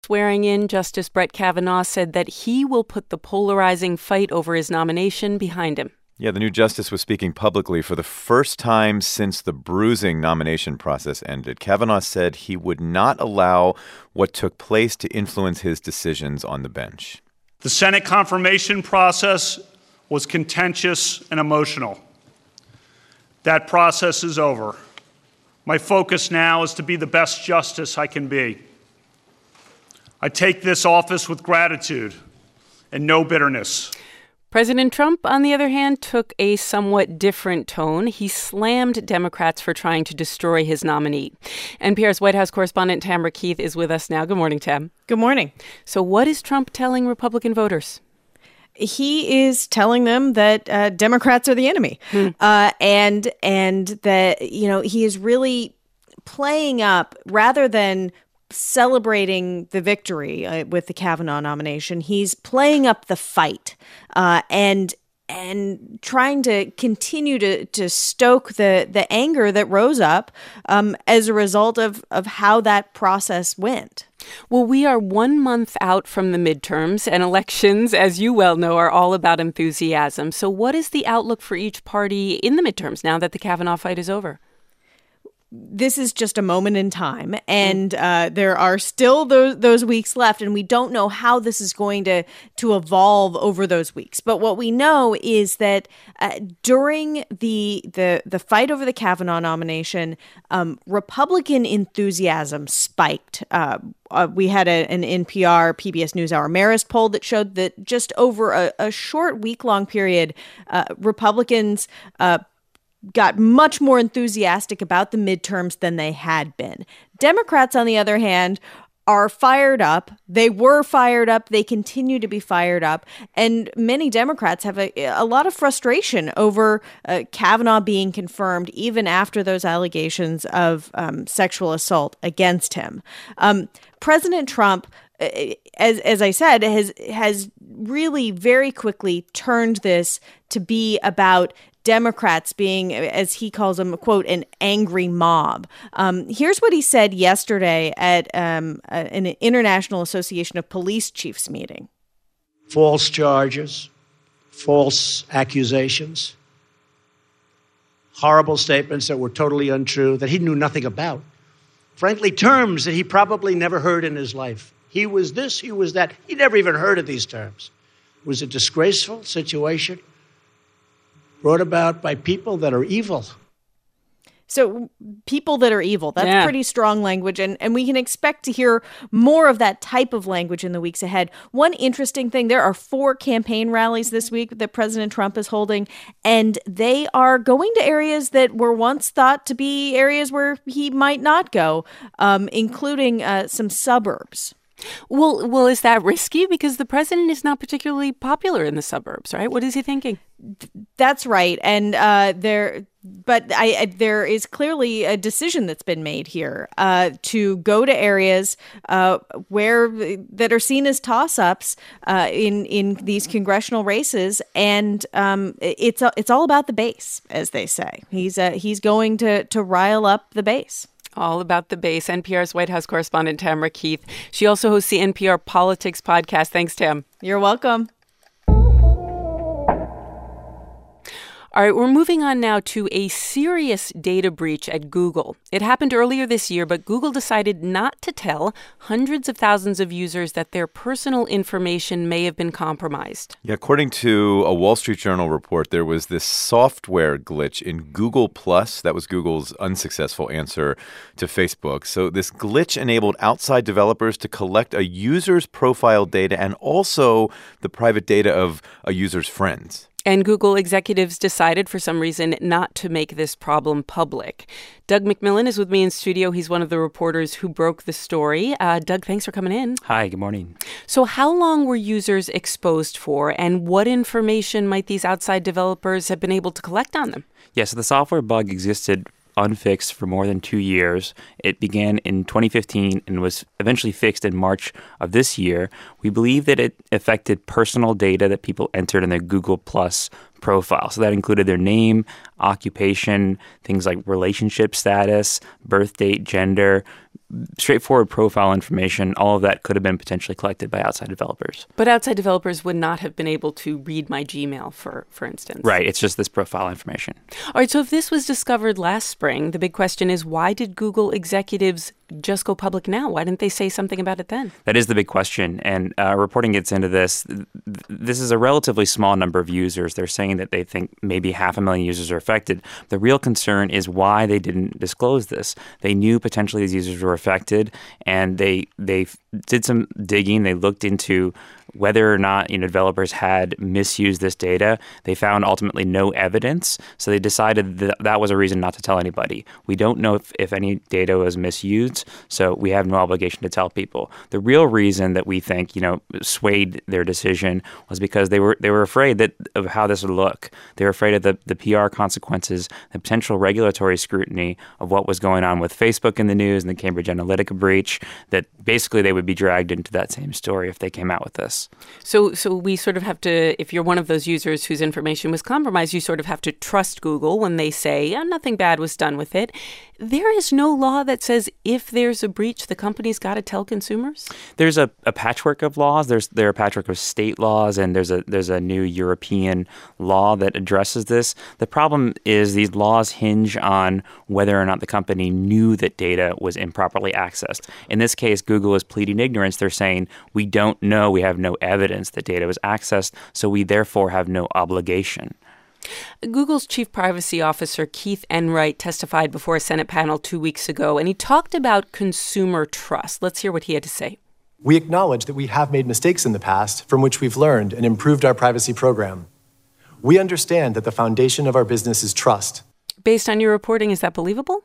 Swearing in, Justice Brett Kavanaugh said that he will put the polarizing fight over his nomination behind him. Yeah, the new justice was speaking publicly for the first time since the bruising nomination process ended. Kavanaugh said he would not allow what took place to influence his decisions on the bench. The Senate confirmation process was contentious and emotional. That process is over. My focus now is to be the best justice I can be. I take this office with gratitude and no bitterness. President Trump, on the other hand, took a somewhat different tone. He slammed Democrats for trying to destroy his nominee. NPR's White House correspondent Tamara Keith is with us now. Good morning, Tam. Good morning. So what is Trump telling Republican voters? He is telling them that Democrats are the enemy, and that, he is really playing up, rather than celebrating the victory with the Kavanaugh nomination. He's playing up the fight and trying to continue to stoke the anger that rose up as a result of how that process went. Well, we are 1 month out from the midterms, and elections, as you well know, are all about enthusiasm. So what is the outlook for each party in the midterms now that the Kavanaugh fight is over? This is just a moment in time, and there are still those weeks left, and we don't know how this is going to evolve over those weeks. But what we know is that during the fight over the Kavanaugh nomination, Republican enthusiasm spiked. We had an NPR PBS NewsHour Marist poll that showed that just over a short week-long period, Republicans got much more enthusiastic about the midterms than they had been. Democrats, on the other hand, are fired up. They were fired up. They continue to be fired up. And many Democrats have a lot of frustration over Kavanaugh being confirmed, even after those allegations of sexual assault against him. President Trump, as I said, has really very quickly turned this to be about Democrats being, as he calls them, quote, an angry mob. Here's what he said yesterday at an International Association of Police Chiefs meeting. False charges, false accusations, horrible statements that were totally untrue, that he knew nothing about. Frankly, terms that he probably never heard in his life. He was this, he was that. He never even heard of these terms. It was a disgraceful situation brought about by people that are evil. So people that are evil, that's pretty strong language, and we can expect to hear more of that type of language in the weeks ahead. One interesting thing, there are 4 campaign rallies this week that President Trump is holding, and they are going to areas that were once thought to be areas where he might not go, including some suburbs. Well, is that risky? Because the president is not particularly popular in the suburbs, right? What is he thinking? That's right. And there is clearly a decision that's been made here to go to areas that are seen as toss-ups in these congressional races, and it's all about the base, as they say. He's going to rile up the base. All about the base. NPR's White House correspondent Tamara Keith. She also hosts the NPR Politics podcast. Thanks, Tam. You're welcome. All right, we're moving on now to a serious data breach at Google. It happened earlier this year, but Google decided not to tell hundreds of thousands of users that their personal information may have been compromised. Yeah, according to a Wall Street Journal report, there was this software glitch in Google+. That was Google's unsuccessful answer to Facebook. So this glitch enabled outside developers to collect a user's profile data and also the private data of a user's friends. And Google executives decided for some reason not to make this problem public. Doug McMillon is with me in studio. He's one of the reporters who broke the story. Doug, thanks for coming in. Hi, good morning. So how long were users exposed for, and what information might these outside developers have been able to collect on them? Yeah, so the software bug existed unfixed for more than 2 years. It began in 2015 and was eventually fixed in March of this year. We believe that it affected personal data that people entered in their Google Plus profile. So that included their name, occupation, things like relationship status, birth date, gender, straightforward profile information. All of that could have been potentially collected by outside developers. But outside developers would not have been able to read my Gmail, for instance. Right. It's just this profile information. All right. So if this was discovered last spring, the big question is, why did Google executives just go public now? Why didn't they say something about it then? That is the big question. And reporting gets into this. This is a relatively small number of users. They're saying that they think maybe 500,000 users are affected. The real concern is why they didn't disclose this. They knew potentially these users were affected, and they did some digging. They looked into whether or not developers had misused this data. They found ultimately no evidence, so they decided that was a reason not to tell anybody. We don't know if any data was misused, so we have no obligation to tell people. The real reason that we think swayed their decision was because they were afraid of how this would look. They were afraid of the PR consequences, the potential regulatory scrutiny of what was going on with Facebook in the news and the Cambridge Analytica breach, that basically they would be dragged into that same story if they came out with this. So we sort of have to, if you're one of those users whose information was compromised, you sort of have to trust Google when they say, nothing bad was done with it. There is no law that says if there's a breach, the company's got to tell consumers? There's a patchwork of laws. There are a patchwork of state laws, and there's a new European law that addresses this. The problem is these laws hinge on whether or not the company knew that data was improperly accessed. In this case, Google is pleading ignorance. They're saying, we don't know, we have no evidence that data was accessed, so we therefore have no obligation. Google's chief privacy officer, Keith Enright, testified before a Senate panel 2 weeks ago, and he talked about consumer trust. Let's hear what he had to say. We acknowledge that we have made mistakes in the past from which we've learned and improved our privacy program. We understand that the foundation of our business is trust. Based on your reporting, is that believable?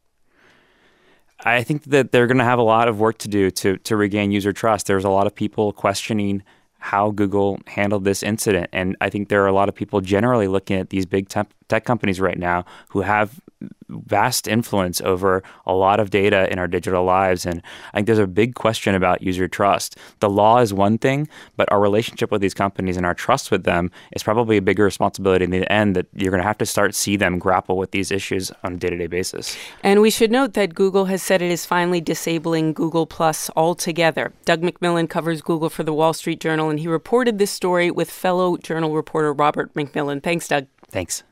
I think that they're going to have a lot of work to do to regain user trust. There's a lot of people questioning how Google handled this incident. And I think there are a lot of people generally looking at these big tech companies right now who have vast influence over a lot of data in our digital lives. And I think there's a big question about user trust. The law is one thing, but our relationship with these companies and our trust with them is probably a bigger responsibility in the end, that you're going to have to start see them grapple with these issues on a day-to-day basis. And we should note that Google has said it is finally disabling Google Plus altogether. Doug McMillon covers Google for the Wall Street Journal, and he reported this story with fellow Journal reporter Robert McMillan. Thanks, Doug. Thanks.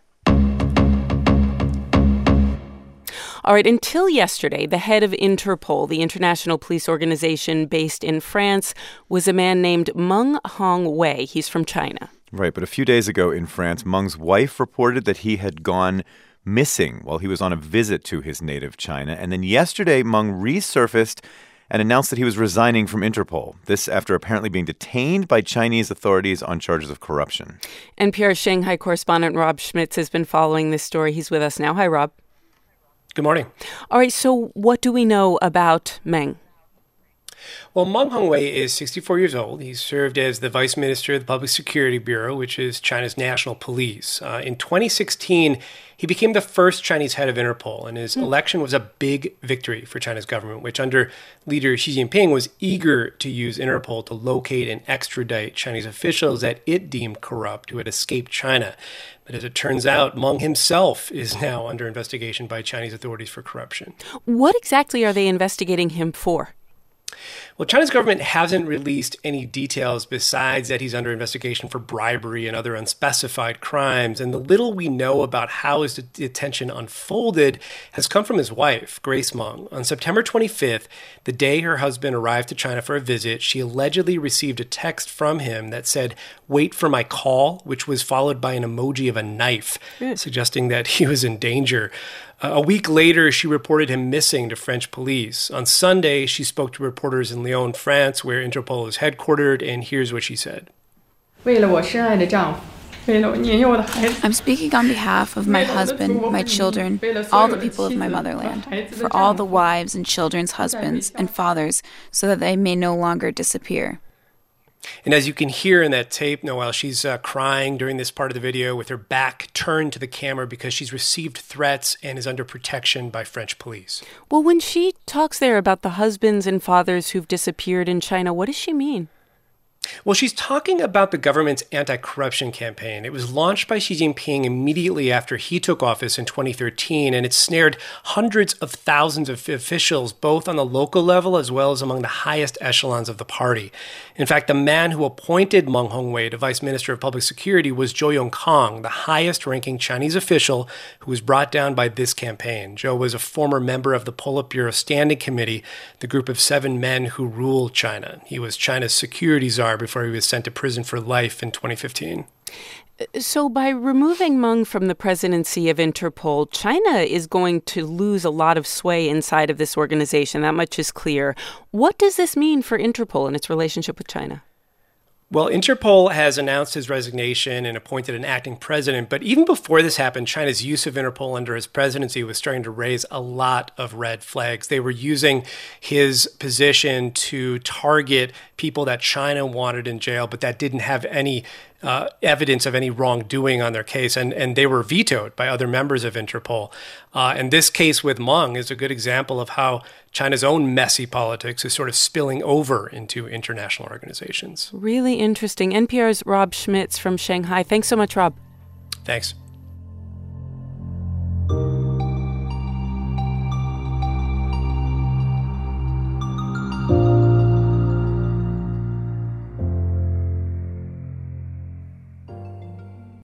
All right, until yesterday, the head of Interpol, the international police organization based in France, was a man named Meng Hongwei. He's from China. Right, but a few days ago in France, Meng's wife reported that he had gone missing while he was on a visit to his native China. And then yesterday, Meng resurfaced and announced that he was resigning from Interpol. This after apparently being detained by Chinese authorities on charges of corruption. NPR's Shanghai correspondent Rob Schmitz has been following this story. He's with us now. Hi, Rob. Good morning. All right, so what do we know about Meng? Well, Meng Hongwei is 64 years old. He served as the vice minister of the Public Security Bureau, which is China's national police. In 2016, he became the first Chinese head of Interpol, and his election was a big victory for China's government, which under leader Xi Jinping was eager to use Interpol to locate and extradite Chinese officials that it deemed corrupt who had escaped China. But as it turns out, Meng himself is now under investigation by Chinese authorities for corruption. What exactly are they investigating him for? Well, China's government hasn't released any details besides that he's under investigation for bribery and other unspecified crimes. And the little we know about how his detention unfolded has come from his wife, Grace Meng. On September 25th, the day her husband arrived to China for a visit, she allegedly received a text from him that said, "Wait for my call," which was followed by an emoji of a knife, suggesting that he was in danger. A week later, she reported him missing to French police. On Sunday, she spoke to reporters in Lyon, France, where Interpol is headquartered, and here's what she said. I'm speaking on behalf of my husband, my children, all the people of my motherland, for all the wives and children's husbands and fathers, so that they may no longer disappear. And as you can hear in that tape, Noelle, she's crying during this part of the video with her back turned to the camera because she's received threats and is under protection by French police. Well, when she talks there about the husbands and fathers who've disappeared in China, what does she mean? Well, she's talking about the government's anti-corruption campaign. It was launched by Xi Jinping immediately after he took office in 2013, and it snared hundreds of thousands of officials, both on the local level as well as among the highest echelons of the party. In fact, the man who appointed Meng Hongwei to Vice Minister of Public Security was Zhou Yongkang, the highest-ranking Chinese official who was brought down by this campaign. Zhou was a former member of the Politburo Standing Committee, the group of 7 men who rule China. He was China's security czar before he was sent to prison for life in 2015. So by removing Meng from the presidency of Interpol, China is going to lose a lot of sway inside of this organization. That much is clear. What does this mean for Interpol and its relationship with China? Well, Interpol has announced his resignation and appointed an acting president. But even before this happened, China's use of Interpol under his presidency was starting to raise a lot of red flags. They were using his position to target people that China wanted in jail, but that didn't have any evidence of any wrongdoing on their case, and they were vetoed by other members of Interpol. And this case with Meng is a good example of how China's own messy politics is sort of spilling over into international organizations. Really interesting. NPR's Rob Schmitz from Shanghai. Thanks so much, Rob. Thanks.